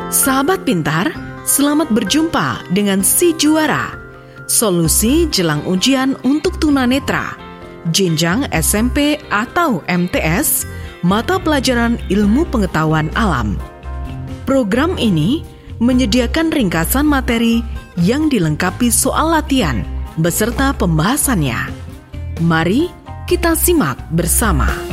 Sahabat pintar, selamat berjumpa dengan Si Juara, solusi jelang ujian untuk tunanetra, jenjang SMP atau MTS, mata pelajaran ilmu pengetahuan alam. Program ini menyediakan ringkasan materi yang dilengkapi soal latihan beserta pembahasannya. Mari kita simak bersama.